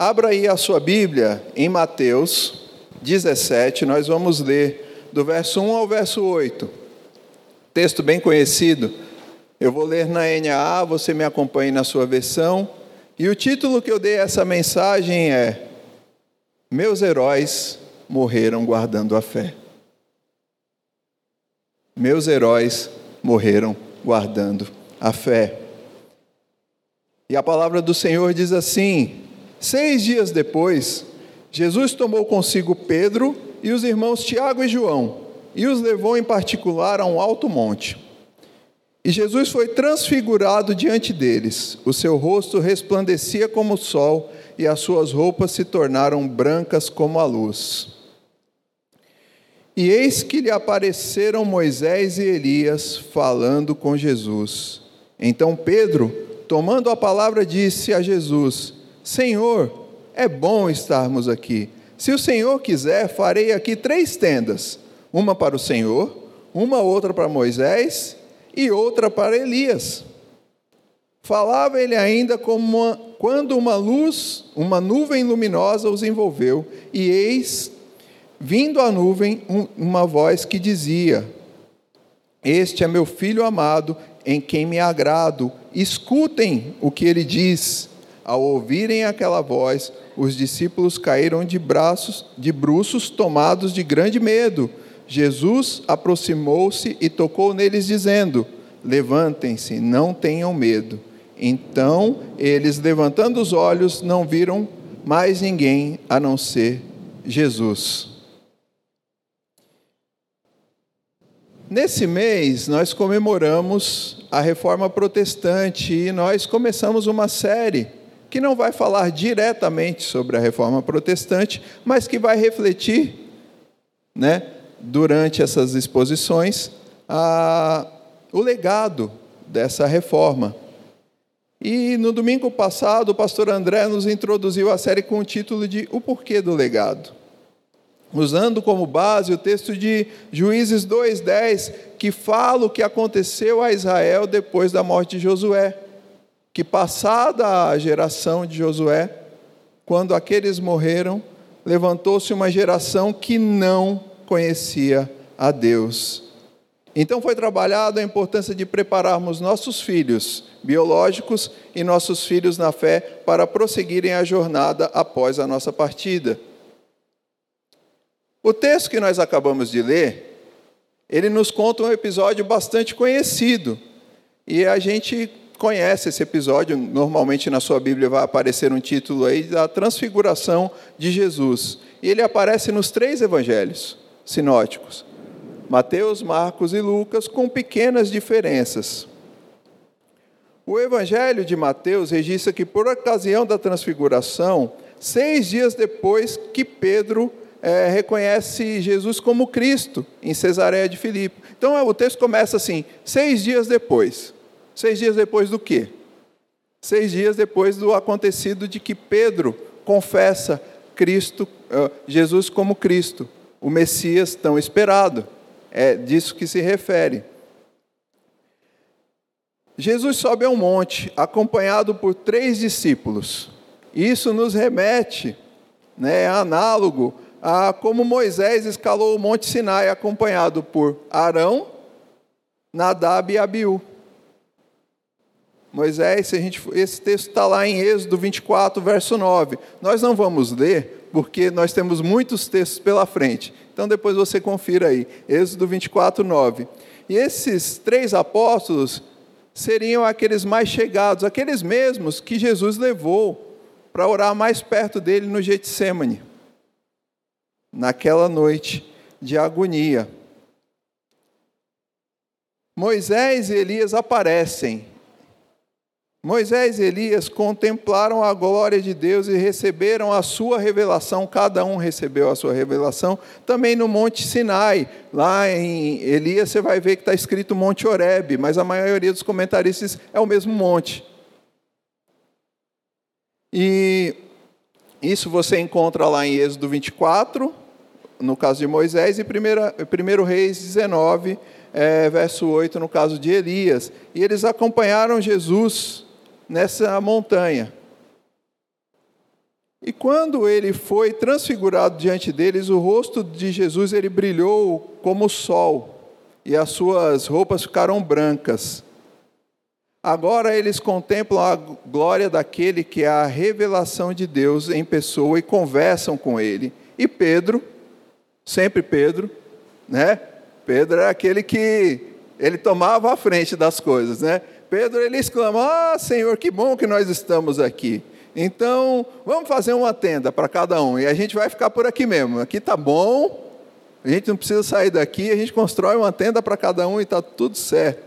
Abra aí a sua Bíblia em Mateus 17, nós vamos ler do verso 1 ao verso 8. Texto bem conhecido. Eu vou ler na NAA, você me acompanhe na sua versão. E o título que eu dei a essa mensagem é: Meus heróis morreram guardando a fé. Meus heróis morreram guardando a fé. E a palavra do Senhor diz assim: 6 dias depois, Jesus tomou consigo Pedro e os irmãos Tiago e João, e os levou em particular a um alto monte. E Jesus foi transfigurado diante deles. O seu rosto resplandecia como o sol, e as suas roupas se tornaram brancas como a luz. E eis que lhe apareceram Moisés e Elias, falando com Jesus. Então Pedro, tomando a palavra, disse a Jesus: Senhor, é bom estarmos aqui. Se o Senhor quiser, farei aqui 3 tendas, uma para o Senhor, uma outra para Moisés e outra para Elias. Falava ele ainda quando uma nuvem luminosa os envolveu, e eis, vindo a nuvem, uma voz que dizia: Este é meu filho amado, em quem me agrado, escutem o que ele diz. Ao ouvirem aquela voz, os discípulos caíram de bruços, tomados de grande medo. Jesus aproximou-se e tocou neles, dizendo: Levantem-se, não tenham medo. Então, eles, levantando os olhos, não viram mais ninguém a não ser Jesus. Nesse mês, nós comemoramos a Reforma Protestante e nós começamos uma série que não vai falar diretamente sobre a Reforma Protestante, mas que vai refletir, durante essas exposições, o legado dessa reforma. E no domingo passado, o pastor André nos introduziu a série com o título de O Porquê do Legado, usando como base o texto de Juízes 2:10, que fala o que aconteceu a Israel depois da morte de Josué, que passada a geração de Josué, quando aqueles morreram, levantou-se uma geração que não conhecia a Deus. Então foi trabalhada a importância de prepararmos nossos filhos biológicos e nossos filhos na fé para prosseguirem a jornada após a nossa partida. O texto que nós acabamos de ler, ele nos conta um episódio bastante conhecido. E a gente conhece esse episódio, normalmente na sua Bíblia vai aparecer um título aí, da transfiguração de Jesus. E ele aparece nos 3 evangelhos sinóticos: Mateus, Marcos e Lucas, com pequenas diferenças. O evangelho de Mateus registra que, por ocasião da transfiguração, 6 dias depois que Pedro reconhece Jesus como Cristo, em Cesareia de Filipe. Então o texto começa assim: 6 dias depois. 6 dias depois do quê? 6 dias depois do acontecido de que Pedro confessa Jesus como Cristo, o Messias tão esperado. É disso que se refere. Jesus sobe a um monte, acompanhado por 3 discípulos. Isso nos remete, análogo a como Moisés escalou o Monte Sinai, acompanhado por Arão, Nadab e Abiú. Moisés, esse texto está lá em Êxodo 24, verso 9. Nós não vamos ler, porque nós temos muitos textos pela frente. Então depois você confira aí, Êxodo 24, 9. E esses 3 apóstolos seriam aqueles mais chegados, aqueles mesmos que Jesus levou para orar mais perto dele no Getsêmani, naquela noite de agonia. Moisés e Elias aparecem. Moisés e Elias contemplaram a glória de Deus e receberam a sua revelação, cada um recebeu a sua revelação, também no Monte Sinai. Lá em Elias você vai ver que está escrito Monte Horebe, mas a maioria dos comentaristas é o mesmo monte. E isso você encontra lá em Êxodo 24, no caso de Moisés, e 1 Reis 19, verso 8, no caso de Elias. E eles acompanharam Jesus nessa montanha. E quando ele foi transfigurado diante deles, o rosto de Jesus ele brilhou como o sol, e as suas roupas ficaram brancas. Agora eles contemplam a glória daquele que é a revelação de Deus em pessoa e conversam com ele. E Pedro, sempre Pedro, né? Pedro era aquele que ele tomava a frente das coisas, né? Pedro ele exclama: Senhor, que bom que nós estamos aqui. Então, vamos fazer uma tenda para cada um, e a gente vai ficar por aqui mesmo. Aqui está bom, a gente não precisa sair daqui, a gente constrói uma tenda para cada um e está tudo certo.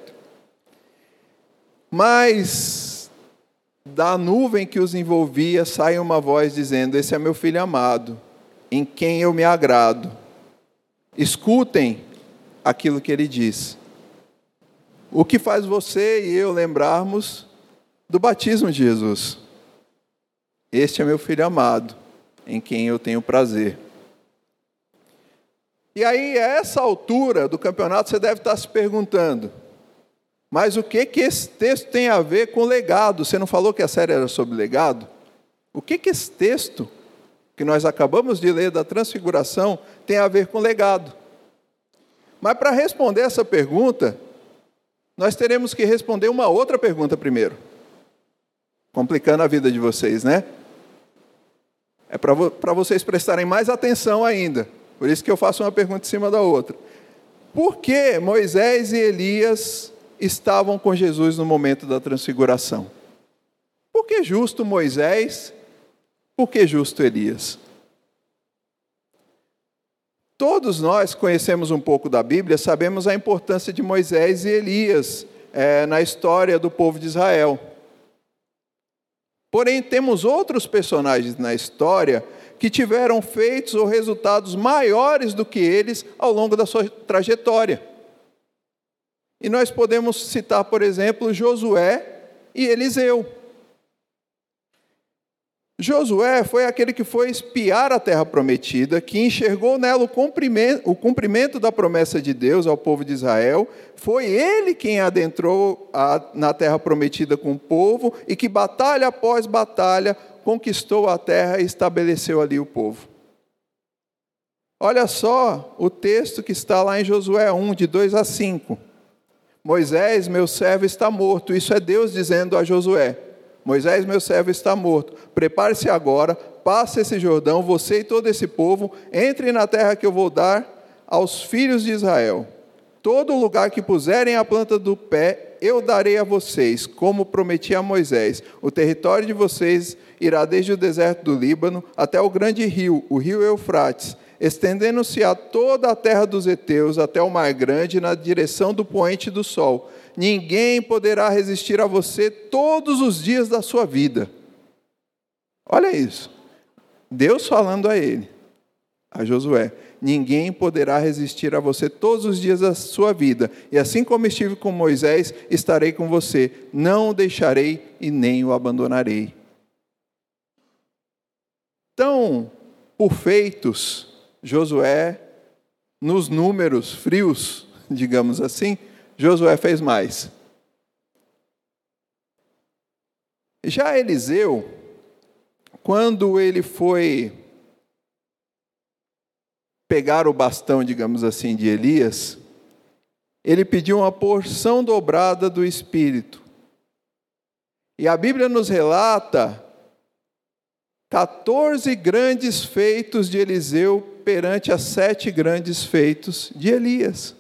Mas, da nuvem que os envolvia, sai uma voz dizendo: esse é meu filho amado, em quem eu me agrado. Escutem aquilo que ele diz. O que faz você e eu lembrarmos do batismo de Jesus. Este é meu filho amado, em quem eu tenho prazer. E aí, a essa altura do campeonato, você deve estar se perguntando: mas o que esse texto tem a ver com legado? Você não falou que a série era sobre legado? O que esse texto, que nós acabamos de ler da transfiguração, tem a ver com legado? Mas para responder essa pergunta, nós teremos que responder uma outra pergunta primeiro. Complicando a vida de vocês, né? É para vocês prestarem mais atenção ainda. Por isso que eu faço uma pergunta em cima da outra. Por que Moisés e Elias estavam com Jesus no momento da transfiguração? Por que justo Moisés? Por que justo Elias? Todos nós conhecemos um pouco da Bíblia, sabemos a importância de Moisés e Elias na história do povo de Israel. Porém, temos outros personagens na história que tiveram feitos ou resultados maiores do que eles ao longo da sua trajetória. E nós podemos citar, por exemplo, Josué e Eliseu. Josué foi aquele que foi espiar a terra prometida, que enxergou nela o cumprimento da promessa de Deus ao povo de Israel. Foi ele quem adentrou na terra prometida com o povo e que, batalha após batalha, conquistou a terra e estabeleceu ali o povo. Olha só o texto que está lá em Josué 1, de 2 a 5. Moisés, meu servo, está morto. Isso é Deus dizendo a Josué: Moisés, meu servo, está morto. Prepare-se agora, passe esse Jordão, você e todo esse povo, entrem na terra que eu vou dar aos filhos de Israel. Todo lugar que puserem a planta do pé, eu darei a vocês, como prometi a Moisés. O território de vocês irá desde o deserto do Líbano até o grande rio, o rio Eufrates, estendendo-se a toda a terra dos heteus, até o mar grande, na direção do poente do sol. Ninguém poderá resistir a você todos os dias da sua vida. Olha isso. Deus falando a ele, a Josué: ninguém poderá resistir a você todos os dias da sua vida. E assim como estive com Moisés, estarei com você. Não o deixarei e nem o abandonarei. Então, por feitos, Josué, nos números frios, digamos assim, Josué fez mais. Já Eliseu, quando ele foi pegar o bastão, digamos assim, de Elias, ele pediu uma porção dobrada do Espírito. E a Bíblia nos relata 14 grandes feitos de Eliseu perante as 7 grandes feitos de Elias.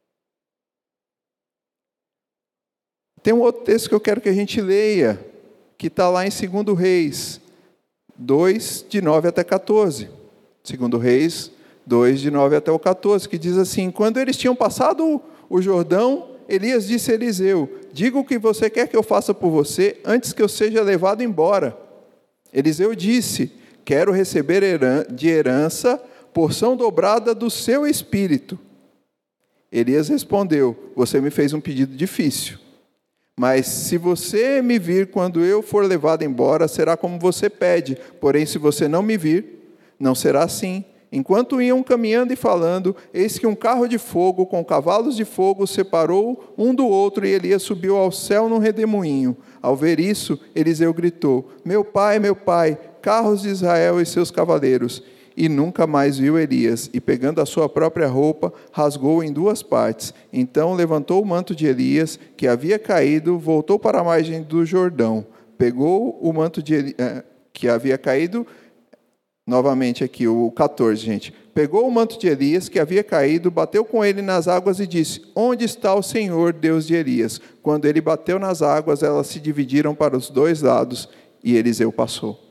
Tem um outro texto que eu quero que a gente leia, que está lá em 2 Reis 2, de 9 até 14. 2 Reis 2, de 9 até o 14, que diz assim: quando eles tinham passado o Jordão, Elias disse a Eliseu: diga o que você quer que eu faça por você, antes que eu seja levado embora. Eliseu disse: quero receber de herança porção dobrada do seu espírito. Elias respondeu: você me fez um pedido difícil. Mas se você me vir quando eu for levado embora, será como você pede. Porém, se você não me vir, não será assim. Enquanto iam caminhando e falando, eis que um carro de fogo com cavalos de fogo separou um do outro, e Elias subiu ao céu num redemoinho. Ao ver isso, Eliseu gritou: meu pai, carros de Israel e seus cavaleiros. E nunca mais viu Elias, e pegando a sua própria roupa, rasgou em duas partes. Então levantou o manto de Elias, que havia caído, voltou para a margem do Jordão. Pegou o manto de Elias, que havia caído, novamente aqui, o 14, gente. Pegou o manto de Elias, que havia caído, bateu com ele nas águas e disse: Onde está o Senhor, Deus de Elias? Quando ele bateu nas águas, elas se dividiram para os dois lados, e Eliseu passou.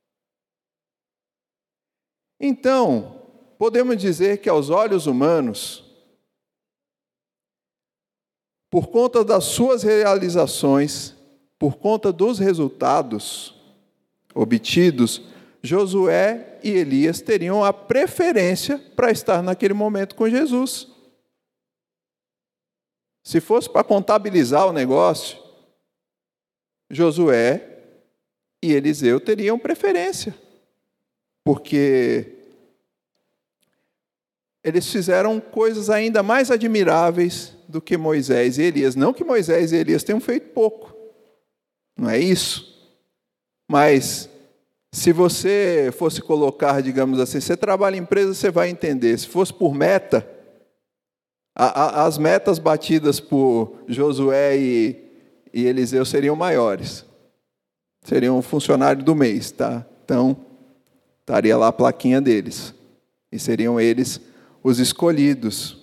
Então, podemos dizer que aos olhos humanos, por conta das suas realizações, por conta dos resultados obtidos, Josué e Elias teriam a preferência para estar naquele momento com Jesus. Se fosse para contabilizar o negócio, Josué e Eliseu teriam preferência, porque eles fizeram coisas ainda mais admiráveis do que Moisés e Elias. Não que Moisés e Elias tenham feito pouco, não é isso. Mas, se você fosse colocar, digamos assim, você trabalha em empresa, você vai entender. Se fosse por meta, as metas batidas por Josué e Eliseu seriam maiores. Seriam funcionário do mês, tá? Então, estaria lá a plaquinha deles. E seriam eles os escolhidos.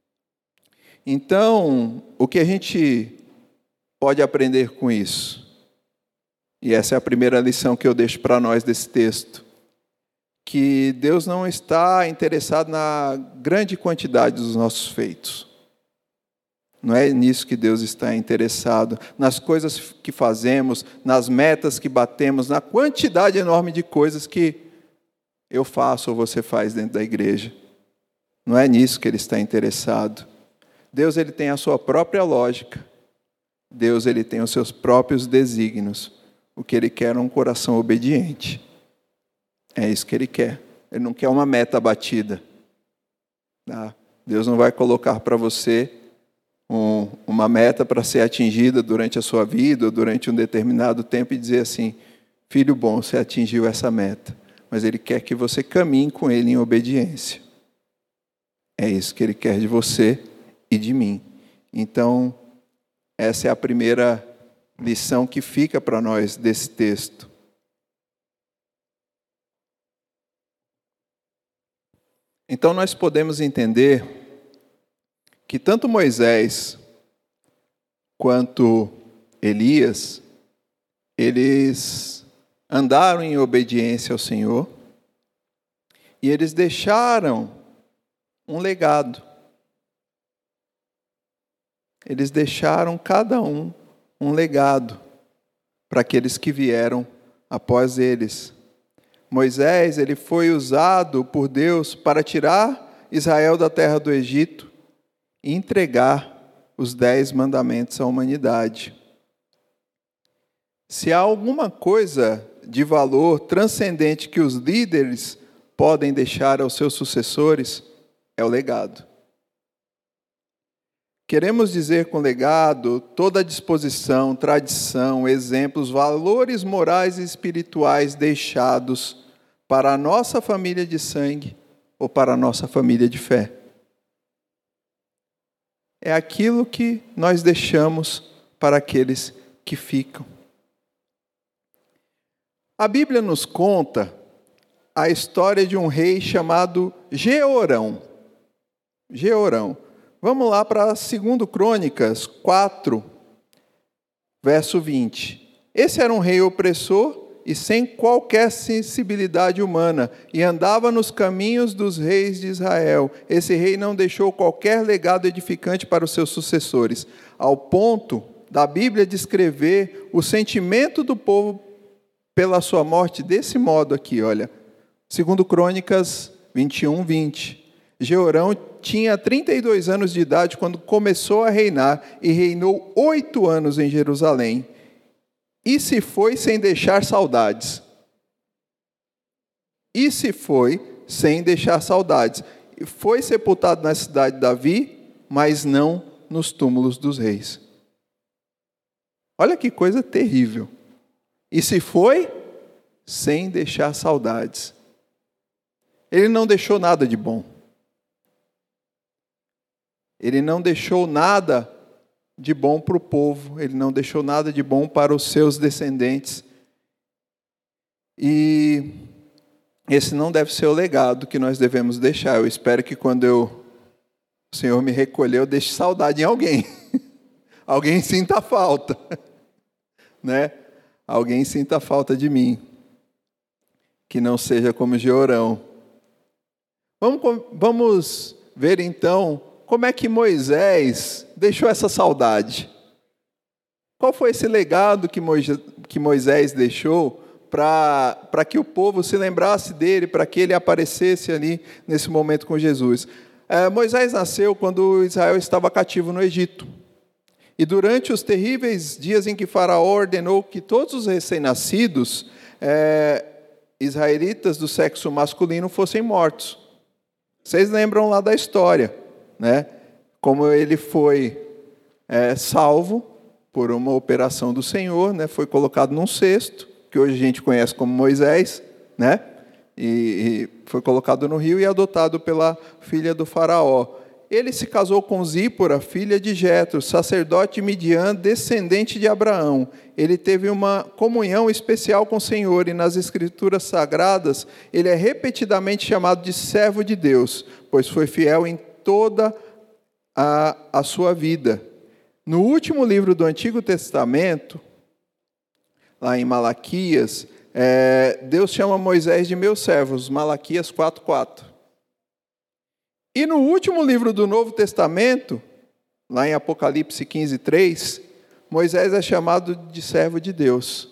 Então, o que a gente pode aprender com isso? E essa é a primeira lição que eu deixo para nós desse texto. Que Deus não está interessado na grande quantidade dos nossos feitos. Não é nisso que Deus está interessado. Nas coisas que fazemos, nas metas que batemos, na quantidade enorme de coisas que eu faço ou você faz dentro da igreja. Não é nisso que Ele está interessado. Deus, Ele tem a sua própria lógica. Deus, Ele tem os seus próprios desígnios. O que Ele quer é um coração obediente. É isso que Ele quer. Ele não quer uma meta batida. Tá? Deus não vai colocar para você uma meta para ser atingida durante a sua vida, ou durante um determinado tempo, e dizer assim: filho bom, você atingiu essa meta. Mas Ele quer que você caminhe com Ele em obediência. É isso que Ele quer de você e de mim. Então, essa é a primeira lição que fica para nós desse texto. Então, nós podemos entender que tanto Moisés quanto Elias, eles andaram em obediência ao Senhor e eles deixaram um legado. Eles deixaram cada um legado para aqueles que vieram após eles. Moisés, ele foi usado por Deus para tirar Israel da terra do Egito e entregar os 10 mandamentos à humanidade. Se há alguma coisa de valor transcendente que os líderes podem deixar aos seus sucessores, é o legado. Queremos dizer com legado toda a disposição, tradição, exemplos, valores morais e espirituais deixados para a nossa família de sangue ou para a nossa família de fé. É aquilo que nós deixamos para aqueles que ficam. A Bíblia nos conta a história de um rei chamado Jeorão. Jeorão. Vamos lá para 2 Crônicas 4, verso 20. Esse era um rei opressor e sem qualquer sensibilidade humana, e andava nos caminhos dos reis de Israel. Esse rei não deixou qualquer legado edificante para os seus sucessores, ao ponto da Bíblia descrever o sentimento do povo pela sua morte desse modo aqui, olha. 2 Crônicas 21, 20. Jeorão tinha 32 anos de idade quando começou a reinar e reinou 8 anos em Jerusalém. E se foi sem deixar saudades. E se foi sem deixar saudades. Foi sepultado na cidade de Davi, mas não nos túmulos dos reis. Olha que coisa terrível. E se foi sem deixar saudades. Ele não deixou nada de bom. Ele não deixou nada de bom para o povo, ele não deixou nada de bom para os seus descendentes. E esse não deve ser o legado que nós devemos deixar. Eu espero que quando o Senhor me recolher, eu deixe saudade em alguém. Alguém sinta falta. Né? Alguém sinta falta de mim. Que não seja como Jeorão. Vamos ver então como é que Moisés deixou essa saudade. Qual foi esse legado que Moisés deixou para que o povo se lembrasse dele, para que ele aparecesse ali nesse momento com Jesus? Moisés nasceu quando Israel estava cativo no Egito. E durante os terríveis dias em que Faraó ordenou que todos os recém-nascidos israelitas do sexo masculino fossem mortos. Vocês lembram lá da história, né? Como ele foi salvo por uma operação do Senhor, né? Foi colocado num cesto, que hoje a gente conhece como Moisés, né? E foi colocado no rio e adotado pela filha do faraó. Ele se casou com Zípora, filha de Jetro, sacerdote midian, descendente de Abraão. Ele teve uma comunhão especial com o Senhor e nas Escrituras Sagradas ele é repetidamente chamado de servo de Deus, pois foi fiel em toda a sua vida. No último livro do Antigo Testamento, lá em Malaquias, Deus chama Moisés de meu servo, Malaquias 4:4. E no último livro do Novo Testamento, lá em Apocalipse 15:3, Moisés é chamado de servo de Deus.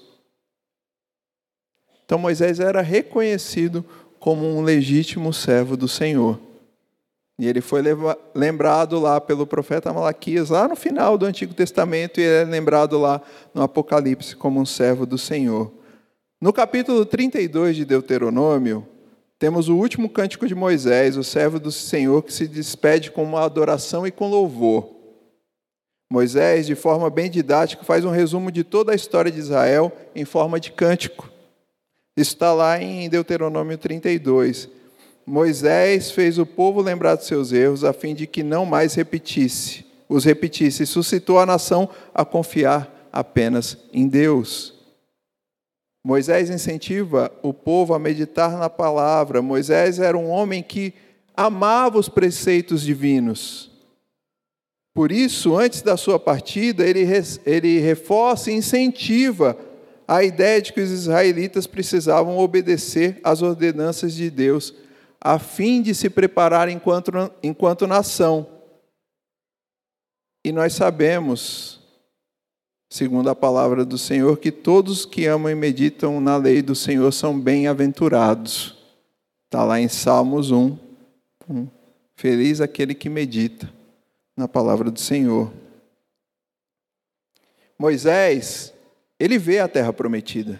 Então Moisés era reconhecido como um legítimo servo do Senhor. E ele foi lembrado lá pelo profeta Malaquias, lá no final do Antigo Testamento, e ele é lembrado lá no Apocalipse como um servo do Senhor. No capítulo 32 de Deuteronômio, temos o último cântico de Moisés, o servo do Senhor, que se despede com uma adoração e com louvor. Moisés, de forma bem didática, faz um resumo de toda a história de Israel em forma de cântico. Isso está lá em Deuteronômio 32. Moisés fez o povo lembrar de seus erros, a fim de que não mais os repetisse, e suscitou a nação a confiar apenas em Deus. Moisés incentiva o povo a meditar na palavra. Moisés era um homem que amava os preceitos divinos. Por isso, antes da sua partida, ele reforça e incentiva a ideia de que os israelitas precisavam obedecer às ordenanças de Deus, a fim de se preparar enquanto nação. E nós sabemos, segundo a palavra do Senhor, que todos que amam e meditam na lei do Senhor são bem-aventurados. Está lá em Salmos 1. Feliz aquele que medita na palavra do Senhor. Moisés, ele vê a terra prometida.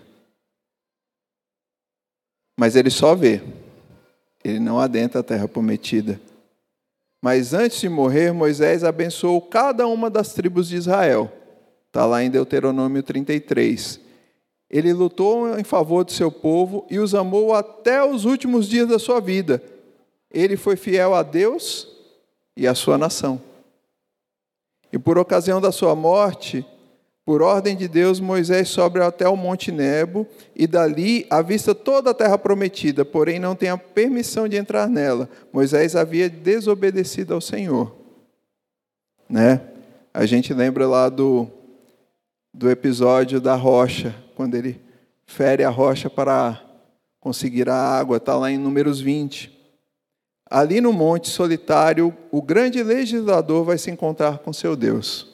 Mas ele só vê. Ele não adentra a terra prometida. Mas antes de morrer, Moisés abençoou cada uma das tribos de Israel. Está lá em Deuteronômio 33. Ele lutou em favor do seu povo e os amou até os últimos dias da sua vida. Ele foi fiel a Deus e à sua nação. E por ocasião da sua morte, por ordem de Deus, Moisés sobe até o Monte Nebo e dali avista toda a terra prometida, porém não tem a permissão de entrar nela. Moisés havia desobedecido ao Senhor. Né? A gente lembra lá do episódio da rocha, quando ele fere a rocha para conseguir a água, está lá em Números 20. Ali no monte solitário, o grande legislador vai se encontrar com seu Deus.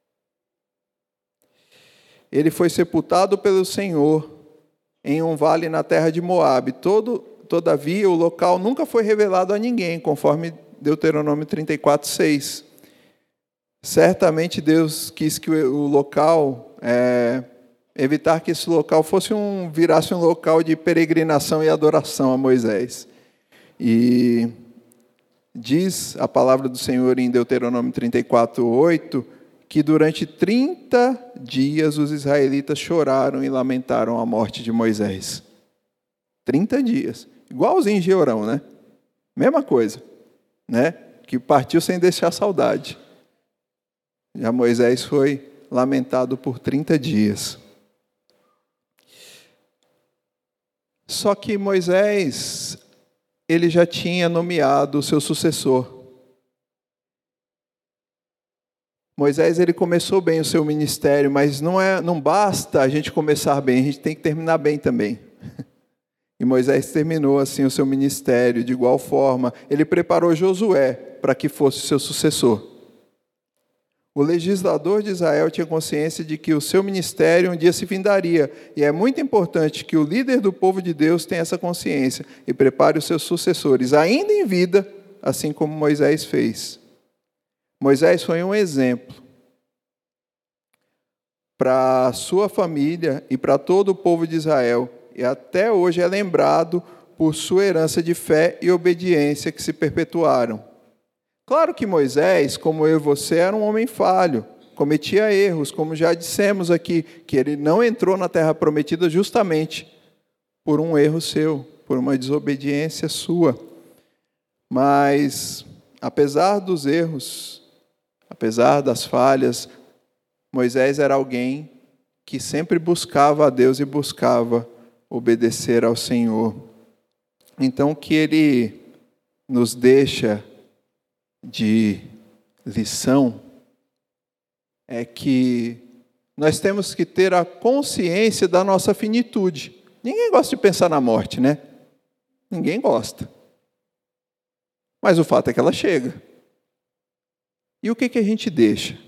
Ele foi sepultado pelo Senhor em um vale na terra de Moabe. Todavia, o local nunca foi revelado a ninguém, conforme Deuteronômio 34:6. Certamente Deus quis que o local, evitar que esse local virasse um local de peregrinação e adoração a Moisés. E diz a palavra do Senhor em Deuteronômio 34:8, que durante 30 dias os israelitas choraram e lamentaram a morte de Moisés. 30 dias. Igualzinho Georão, né? Mesma coisa, né? Que partiu sem deixar saudade. Já Moisés foi lamentado por 30 dias. Só que Moisés, ele já tinha nomeado o seu sucessor. Moisés, ele começou bem o seu ministério, mas não basta a gente começar bem, a gente tem que terminar bem também. E Moisés terminou assim o seu ministério de igual forma. Ele preparou Josué para que fosse seu sucessor. O legislador de Israel tinha consciência de que o seu ministério um dia se findaria. E é muito importante que o líder do povo de Deus tenha essa consciência e prepare os seus sucessores, ainda em vida, assim como Moisés fez. Moisés foi um exemplo para a sua família e para todo o povo de Israel. E até hoje é lembrado por sua herança de fé e obediência que se perpetuaram. Claro que Moisés, como eu e você, era um homem falho, cometia erros, como já dissemos aqui, que ele não entrou na terra prometida justamente por um erro seu, por uma desobediência sua. Mas, apesar dos erros, apesar das falhas, Moisés era alguém que sempre buscava a Deus e buscava obedecer ao Senhor. Então, o que ele nos deixa de lição é que nós temos que ter a consciência da nossa finitude. Ninguém gosta de pensar na morte, né? Ninguém gosta. Mas o fato é que ela chega. E o que a gente deixa?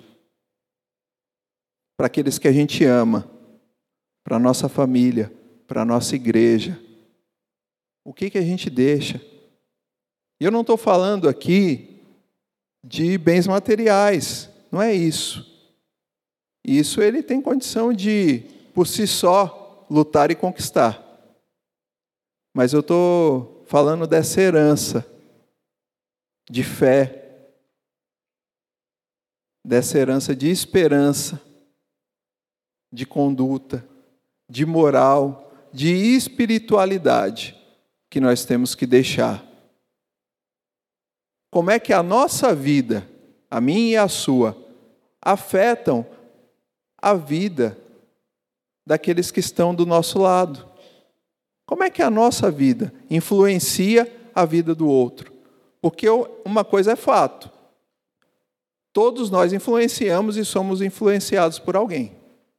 Para aqueles que a gente ama, para a nossa família, para a nossa igreja. O que a gente deixa? E eu não estou falando aqui de bens materiais, não é isso. Isso ele tem condição de, por si só, lutar e conquistar. Mas eu estou falando dessa herança de fé, dessa herança de esperança, de conduta, de moral, de espiritualidade que nós temos que deixar. Como é que a nossa vida, a minha e a sua, afetam a vida daqueles que estão do nosso lado? Como é que a nossa vida influencia a vida do outro? Porque uma coisa é fato. Todos nós influenciamos e somos influenciados por alguém.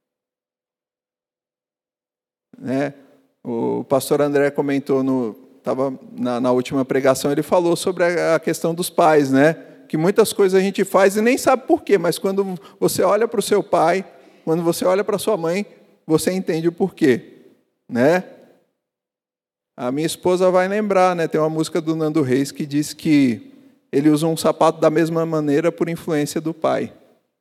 Né? O pastor André comentou estava na última pregação, ele falou sobre a questão dos pais, né? Que muitas coisas a gente faz e nem sabe por quê, mas quando você olha para o seu pai, quando você olha para a sua mãe, você entende o porquê, né? A minha esposa vai lembrar, né? Tem uma música do Nando Reis que diz que ele usa um sapato da mesma maneira por influência do pai.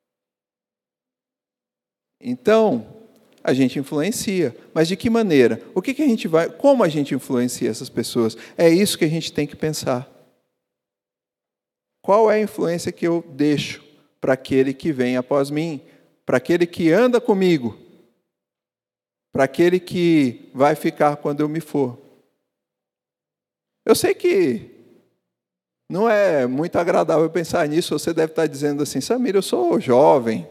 Então, a gente influencia, mas de que maneira? Como a gente influencia essas pessoas? É isso que a gente tem que pensar. Qual é a influência que eu deixo para aquele que vem após mim? Para aquele que anda comigo? Para aquele que vai ficar quando eu me for? Eu sei que não é muito agradável pensar nisso, você deve estar dizendo assim, Samir, eu sou jovem.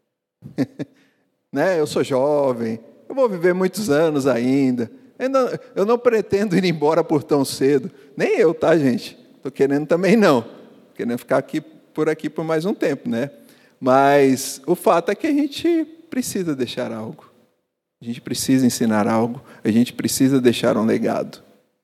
Né? Eu sou jovem, eu vou viver muitos anos ainda. Eu não pretendo ir embora por tão cedo. Nem eu, tá, gente? Estou querendo também não. Estou querendo ficar por aqui por mais um tempo, né? Mas o fato é que a gente precisa deixar algo. A gente precisa ensinar algo. A gente precisa deixar um legado.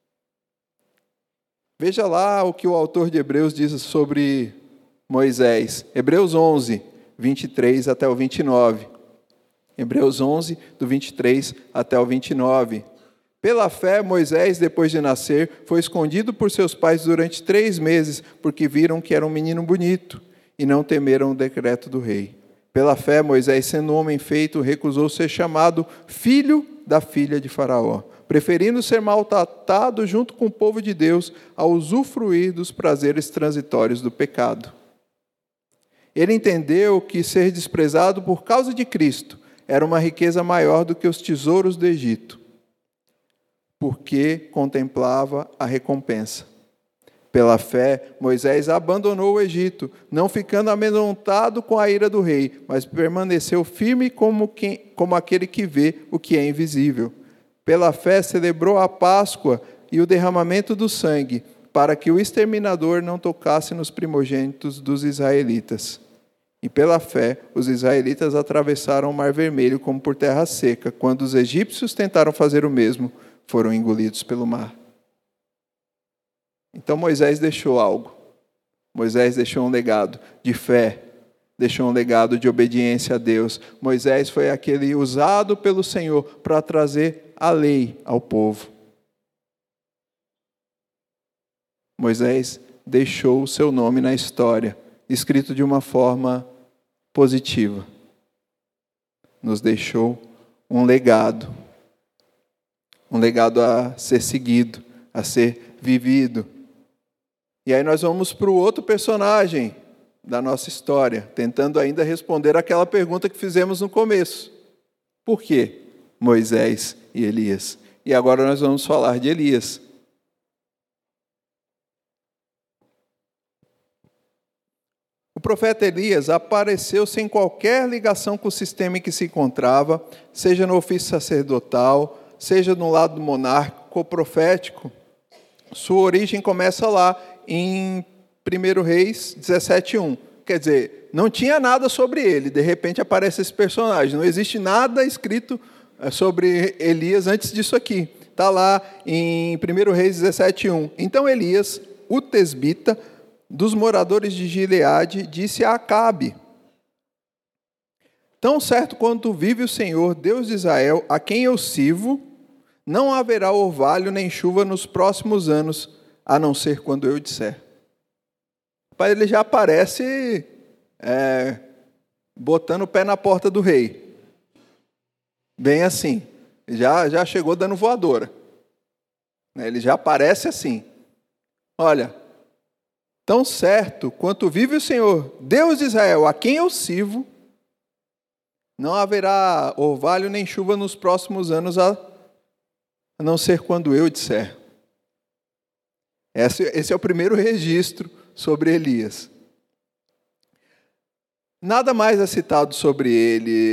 Veja lá o que o autor de Hebreus diz sobre Moisés. Hebreus 11, 23 até o 29. Hebreus 11, do 23 até o 29. Pela fé, Moisés, depois de nascer, foi escondido por seus pais durante 3 meses, porque viram que era um menino bonito, e não temeram o decreto do rei. Pela fé, Moisés, sendo homem feito, recusou ser chamado filho da filha de Faraó, preferindo ser maltratado junto com o povo de Deus, a usufruir dos prazeres transitórios do pecado. Ele entendeu que ser desprezado por causa de Cristo era uma riqueza maior do que os tesouros do Egito. porque contemplava a recompensa. Pela fé, Moisés abandonou o Egito, não ficando amedrontado com a ira do rei, mas permaneceu firme como aquele que vê o que é invisível. Pela fé, celebrou a Páscoa e o derramamento do sangue, para que o exterminador não tocasse nos primogênitos dos israelitas. E pela fé, os israelitas atravessaram o Mar Vermelho como por terra seca. Quando os egípcios tentaram fazer o mesmo, foram engolidos pelo mar. Então Moisés deixou algo. Moisés deixou um legado de fé, deixou um legado de obediência a Deus. Moisés foi aquele usado pelo Senhor para trazer a lei ao povo. Moisés deixou o seu nome na história, escrito de uma forma positiva. Nos deixou um legado a ser seguido, a ser vivido. E aí nós vamos para o outro personagem da nossa história, tentando ainda responder aquela pergunta que fizemos no começo. Por quê? Moisés e Elias. E agora nós vamos falar de Elias. O profeta Elias apareceu sem qualquer ligação com o sistema em que se encontrava, seja no ofício sacerdotal, seja no lado monárquico ou profético. Sua origem começa lá em 1 Reis 17:1. Quer dizer, não tinha nada sobre ele, de repente aparece esse personagem. Não existe nada escrito sobre Elias antes disso aqui. Está lá em 1 Reis 17:1. Então Elias, o tesbita, dos moradores de Gileade, disse a Acabe: tão certo quanto vive o Senhor, Deus de Israel, a quem eu sirvo, não haverá orvalho nem chuva nos próximos anos, a não ser quando eu disser. Pai, ele já aparece botando o pé na porta do rei. Bem assim, já chegou dando voadora. Ele já aparece assim: olha, tão certo quanto vive o Senhor, Deus de Israel, a quem eu sirvo, não haverá orvalho nem chuva nos próximos anos, a não ser quando eu disser. Esse é o primeiro registro sobre Elias. Nada mais é citado sobre ele,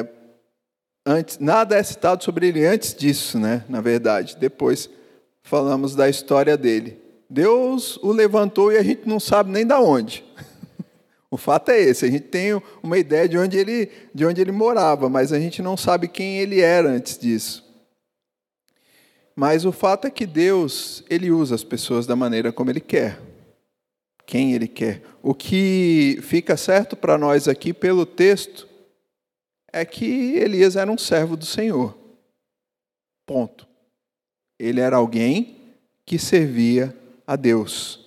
nada é citado sobre ele antes disso, né? Na verdade. Depois falamos da história dele. Deus o levantou e a gente não sabe nem de onde. O fato é esse, a gente tem uma ideia de onde ele morava, mas a gente não sabe quem ele era antes disso. Mas o fato é que Deus, ele usa as pessoas da maneira como ele quer, quem ele quer. O que fica certo para nós aqui pelo texto é que Elias era um servo do Senhor. Ponto. Ele era alguém que servia a Deus.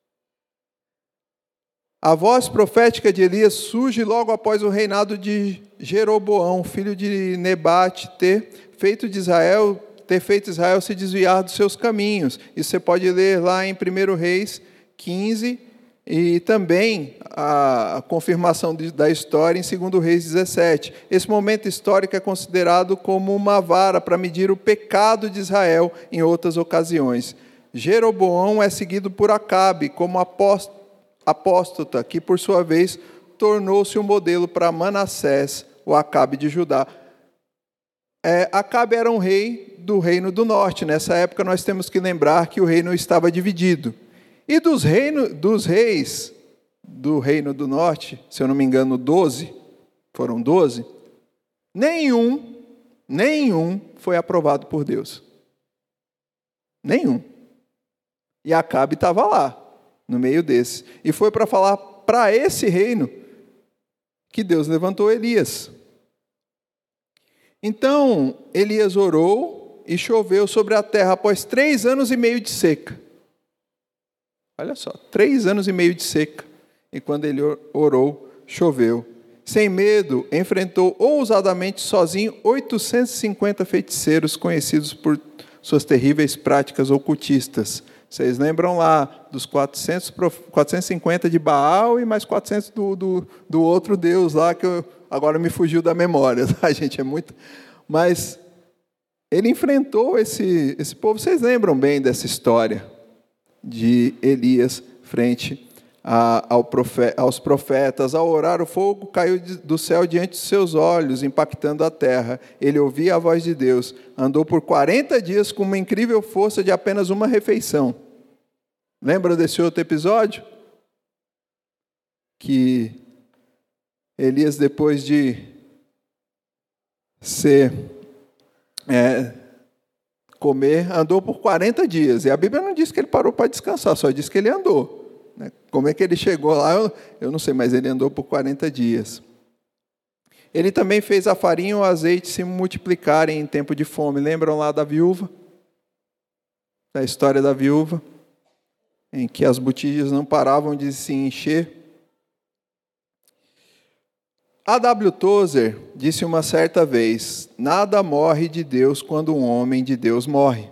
A voz profética de Elias surge logo após o reinado de Jeroboão, filho de Nebate, ter feito Israel se desviar dos seus caminhos. Isso você pode ler lá em 1 Reis 15, e também a confirmação da história em 2 Reis 17. Esse momento histórico é considerado como uma vara para medir o pecado de Israel em outras ocasiões. Jeroboão é seguido por Acabe como apóstata, que por sua vez tornou-se um modelo para Manassés, o Acabe de Judá. Acabe era um rei do reino do norte. Nessa época nós temos que lembrar que o reino estava dividido. E dos reis do reino do norte, se eu não me engano 12, foram 12, nenhum foi aprovado por Deus. Nenhum. E Acabe estava lá, no meio desse. E foi para falar para esse reino que Deus levantou Elias. Então, Elias orou e choveu sobre a terra após 3 anos e meio de seca. Olha só, 3 anos e meio de seca. E quando ele orou, choveu. Sem medo, enfrentou ousadamente sozinho 850 feiticeiros conhecidos por suas terríveis práticas ocultistas. Vocês lembram lá dos 450 de Baal e mais 400 do outro Deus lá, que agora me fugiu da memória, tá, gente? É muito. Mas ele enfrentou esse povo. Vocês lembram bem dessa história de Elias frente aos profetas? Ao orar, o fogo caiu do céu diante de seus olhos, impactando a terra. Ele ouvia a voz de Deus. Andou por 40 dias com uma incrível força de apenas uma refeição. Lembra desse outro episódio? Que Elias, depois de comer, andou por 40 dias. E a Bíblia não diz que ele parou para descansar, só diz que ele andou. Como é que ele chegou lá, eu não sei, mas ele andou por 40 dias. Ele também fez a farinha e o azeite se multiplicarem em tempo de fome. Lembram lá da viúva? Da história da viúva? Em que as botijas não paravam de se encher. A.W. Tozer disse uma certa vez: nada morre de Deus quando um homem de Deus morre.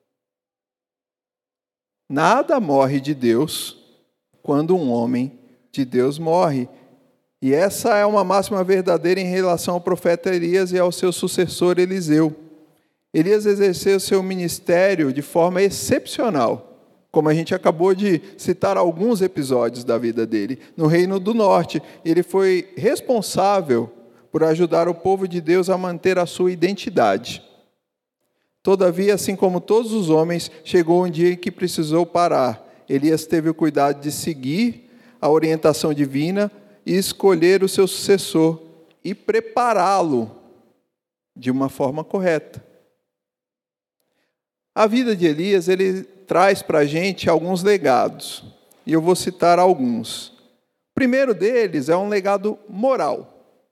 Nada morre de Deus quando um homem de Deus morre. E essa é uma máxima verdadeira em relação ao profeta Elias e ao seu sucessor Eliseu. Elias exerceu seu ministério de forma excepcional, como a gente acabou de citar alguns episódios da vida dele. No Reino do Norte, ele foi responsável por ajudar o povo de Deus a manter a sua identidade. Todavia, assim como todos os homens, chegou um dia em que precisou parar. Elias teve o cuidado de seguir a orientação divina e escolher o seu sucessor e prepará-lo de uma forma correta. A vida de Elias, ele traz para a gente alguns legados, e eu vou citar alguns. O primeiro deles é um legado moral.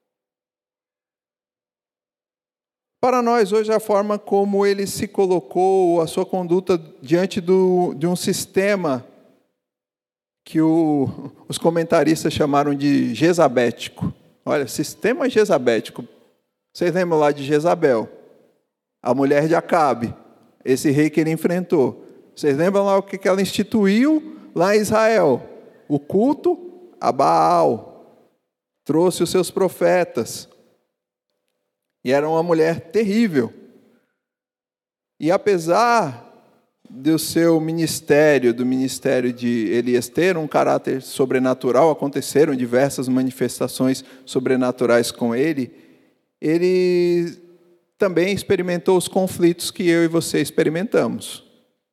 Para nós, hoje, a forma como ele se colocou, a sua conduta diante de um sistema que os comentaristas chamaram de jezabético. Olha, sistema jezabético. Vocês lembram lá de Jezabel, a mulher de Acabe, esse rei que ele enfrentou. Vocês lembram lá o que ela instituiu lá em Israel? O culto a Baal. Trouxe os seus profetas. E era uma mulher terrível. E apesar do seu ministério, do ministério de Elias ter um caráter sobrenatural, aconteceram diversas manifestações sobrenaturais com ele, ele também experimentou os conflitos que eu e você experimentamos.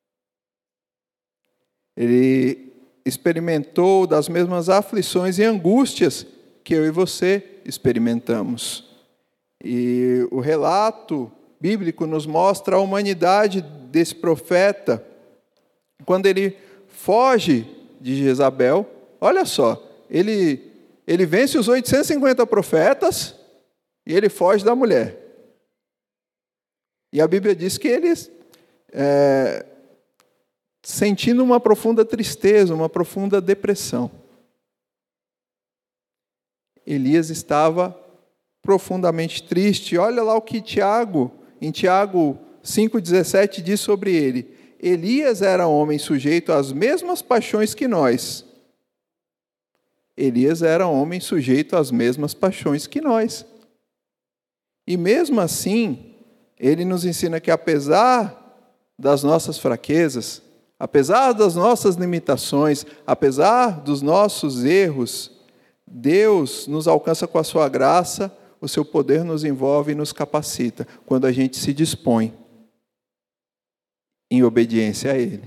Ele experimentou das mesmas aflições e angústias que eu e você experimentamos. E o relato bíblico nos mostra a humanidade desse profeta, quando ele foge de Jezabel. Olha só, ele vence os 850 profetas e ele foge da mulher. E a Bíblia diz que ele, sentindo uma profunda tristeza, uma profunda depressão, Elias estava profundamente triste. Olha lá o que em Tiago 5,17 diz sobre ele: Elias era homem sujeito às mesmas paixões que nós. Elias era homem sujeito às mesmas paixões que nós. E mesmo assim, ele nos ensina que apesar das nossas fraquezas, apesar das nossas limitações, apesar dos nossos erros, Deus nos alcança com a sua graça, o seu poder nos envolve e nos capacita quando a gente se dispõe em obediência a Ele.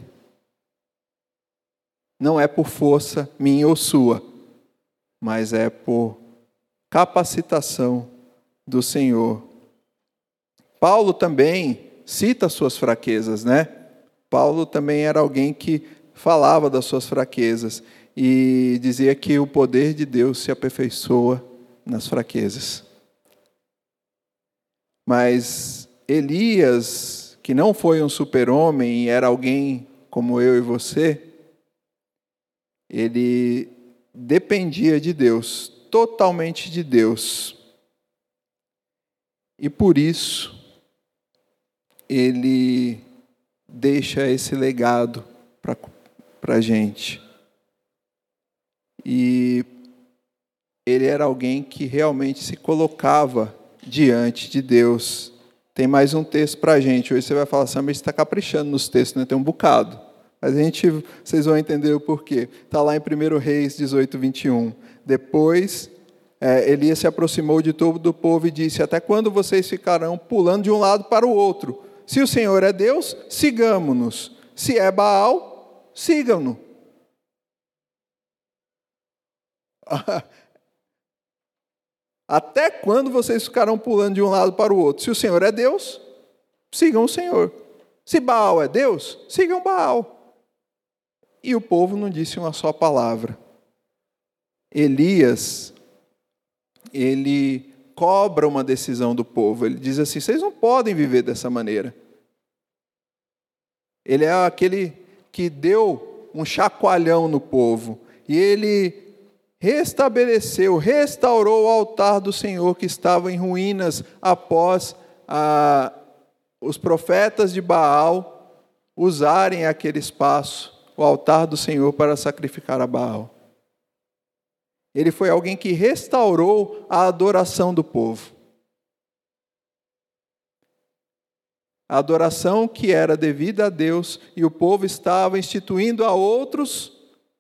Não é por força minha ou sua, mas é por capacitação do Senhor. Paulo também cita suas fraquezas, né? Paulo também era alguém que falava das suas fraquezas e dizia que o poder de Deus se aperfeiçoa nas fraquezas. Mas Elias, que não foi um super-homem e era alguém como eu e você, ele dependia de Deus, totalmente de Deus. E por isso, ele deixa esse legado para a gente. E ele era alguém que realmente se colocava diante de Deus Tem mais um texto para a gente. Hoje você vai falar assim, mas você está caprichando nos textos, né? Tem um bocado. Mas vocês vão entender o porquê. Está lá em 1 Reis 18, 21. Depois, Elias se aproximou de todo o povo e disse, até quando vocês ficarão pulando de um lado para o outro? Se o Senhor é Deus, sigamo-nos. Se é Baal, sigam-no. Até quando vocês ficarão pulando de um lado para o outro? Se o Senhor é Deus, sigam o Senhor. Se Baal é Deus, sigam Baal. E o povo não disse uma só palavra. Elias, ele cobra uma decisão do povo. Ele diz assim, vocês não podem viver dessa maneira. Ele é aquele que deu um chacoalhão no povo. E ele restaurou o altar do Senhor que estava em ruínas após os profetas de Baal usarem aquele espaço, o altar do Senhor, para sacrificar a Baal. Ele foi alguém que restaurou a adoração do povo. A adoração que era devida a Deus e o povo estava instituindo a outros,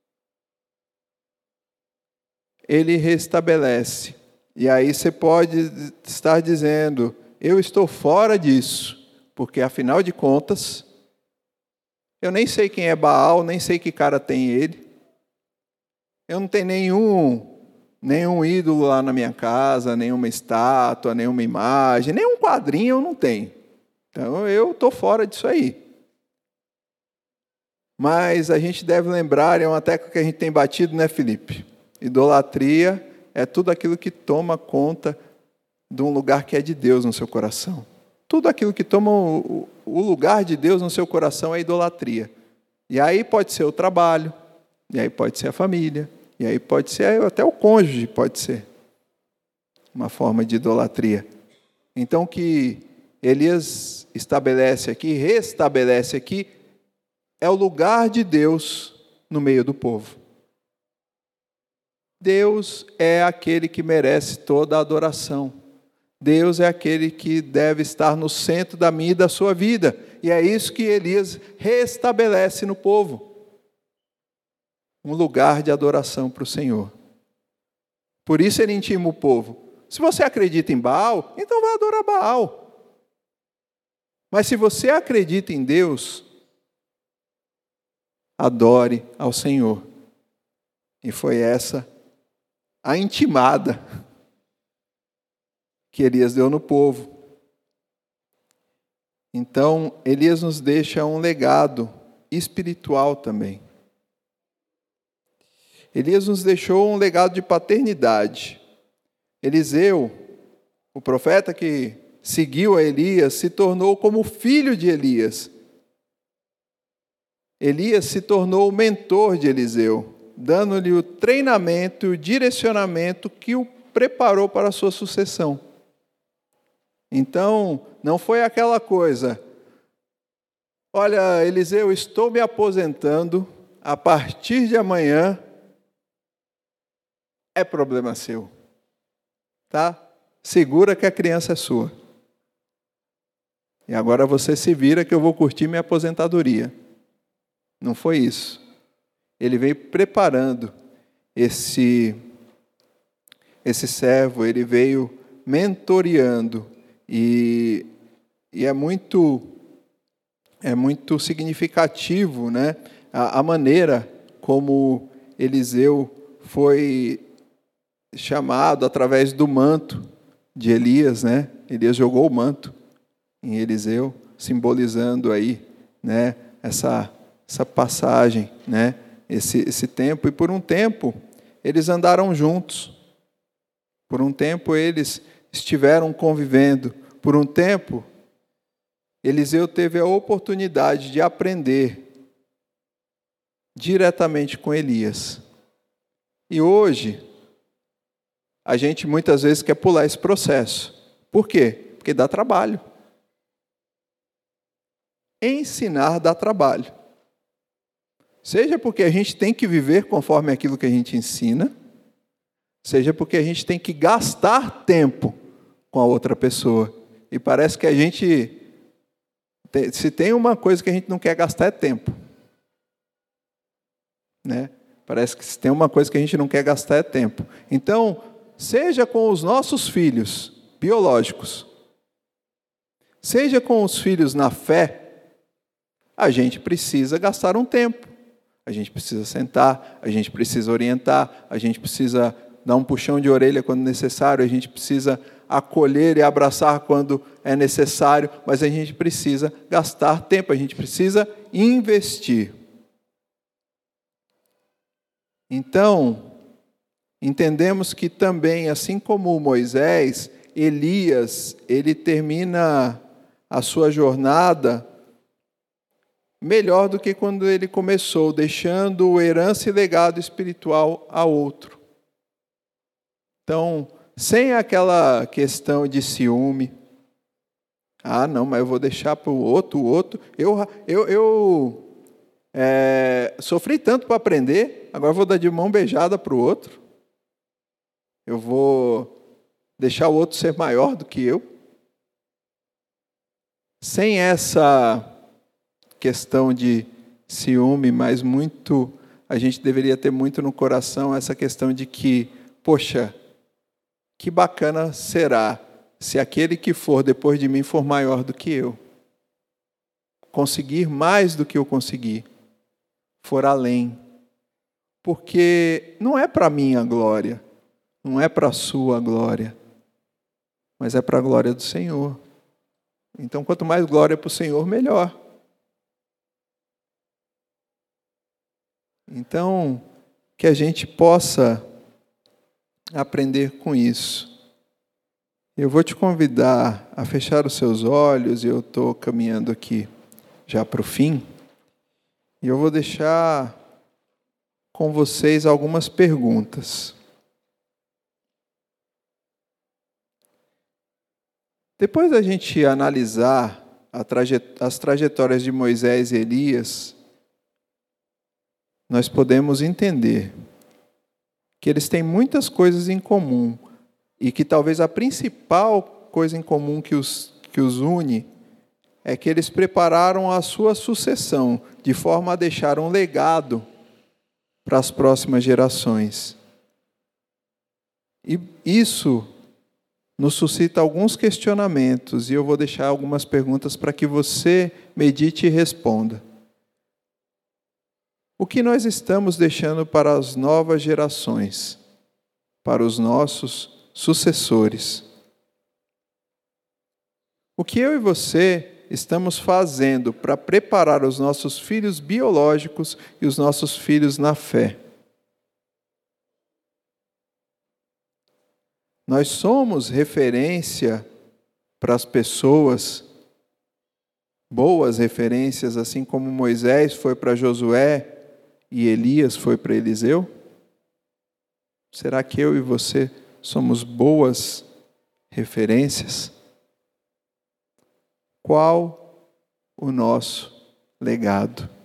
ele restabelece. E aí você pode estar dizendo, eu estou fora disso, porque afinal de contas, eu nem sei quem é Baal, nem sei que cara tem ele. Eu não tenho nenhum ídolo lá na minha casa, nenhuma estátua, nenhuma imagem, nenhum quadrinho eu não tenho. Então eu estou fora disso aí. Mas a gente deve lembrar, é uma tecla que a gente tem batido, né, Felipe? Idolatria é tudo aquilo que toma conta de um lugar que é de Deus no seu coração. Tudo aquilo que toma o lugar de Deus no seu coração é idolatria. E aí pode ser o trabalho, e aí pode ser a família, e aí pode ser até o cônjuge, pode ser uma forma de idolatria. Então o que Elias estabelece aqui, restabelece aqui, é o lugar de Deus no meio do povo. Deus é aquele que merece toda a adoração. Deus é aquele que deve estar no centro da minha e da sua vida. E é isso que Elias restabelece no povo. Um lugar de adoração para o Senhor. Por isso ele intima o povo. Se você acredita em Baal, então vai adorar Baal. Mas se você acredita em Deus, adore ao Senhor. E foi essa a intimada que Elias deu no povo. Então, Elias nos deixa um legado espiritual também. Elias nos deixou um legado de paternidade. Eliseu, o profeta que seguiu a Elias, se tornou como filho de Elias. Elias se tornou o mentor de Eliseu, dando-lhe o treinamento e o direcionamento que o preparou para a sua sucessão. Então, não foi aquela coisa, olha, Eliseu, estou me aposentando, a partir de amanhã é problema seu. Tá? Segura que a criança é sua. E agora você se vira que eu vou curtir minha aposentadoria. Não foi isso. Ele veio preparando esse servo, ele veio mentoreando. E é muito significativo, né, a maneira como Eliseu foi chamado através do manto de Elias, né? Elias jogou o manto em Eliseu, simbolizando aí, né, essa passagem, né, esse tempo. E por um tempo eles andaram juntos. Por um tempo eles estiveram convivendo. Por um tempo, Eliseu teve a oportunidade de aprender diretamente com Elias. E hoje, a gente muitas vezes quer pular esse processo. Por quê? Porque dá trabalho. Ensinar dá trabalho. Seja porque a gente tem que viver conforme aquilo que a gente ensina, seja porque a gente tem que gastar tempo com a outra pessoa. E parece que a gente, se tem uma coisa que a gente não quer gastar é tempo. Né? Parece que se tem uma coisa que a gente não quer gastar é tempo. Então, seja com os nossos filhos biológicos, seja com os filhos na fé, a gente precisa gastar um tempo. A gente precisa sentar, a gente precisa orientar, a gente precisa dar um puxão de orelha quando necessário, a gente precisa acolher e abraçar quando é necessário, mas a gente precisa gastar tempo, a gente precisa investir. Então, entendemos que também, assim como Moisés, Elias, ele termina a sua jornada melhor do que quando ele começou, deixando herança e legado espiritual a outro. Então, sem aquela questão de ciúme, não, mas eu vou deixar para o outro. Eu sofri tanto para aprender, agora eu vou dar de mão beijada para o outro. Eu vou deixar o outro ser maior do que eu. Sem essa questão de ciúme, mas muito, a gente deveria ter muito no coração essa questão de que, poxa, que bacana será se aquele que for depois de mim for maior do que eu, conseguir mais do que eu consegui, for além, porque não é para minha glória, não é para a sua glória, mas é para a glória do Senhor. Então, quanto mais glória para o Senhor, melhor. Então, que a gente possa aprender com isso. Eu vou te convidar a fechar os seus olhos, e eu estou caminhando aqui já para o fim, e eu vou deixar com vocês algumas perguntas. Depois da gente analisar as trajetórias de Moisés e Elias, nós podemos entender que eles têm muitas coisas em comum e que talvez a principal coisa em comum que os une é que eles prepararam a sua sucessão de forma a deixar um legado para as próximas gerações. E isso nos suscita alguns questionamentos e eu vou deixar algumas perguntas para que você medite e responda. O que nós estamos deixando para as novas gerações, para os nossos sucessores? O que eu e você estamos fazendo para preparar os nossos filhos biológicos e os nossos filhos na fé? Nós somos referência para as pessoas, boas referências, assim como Moisés foi para Josué e Elias foi para Eliseu? Será que eu e você somos boas referências? Qual o nosso legado?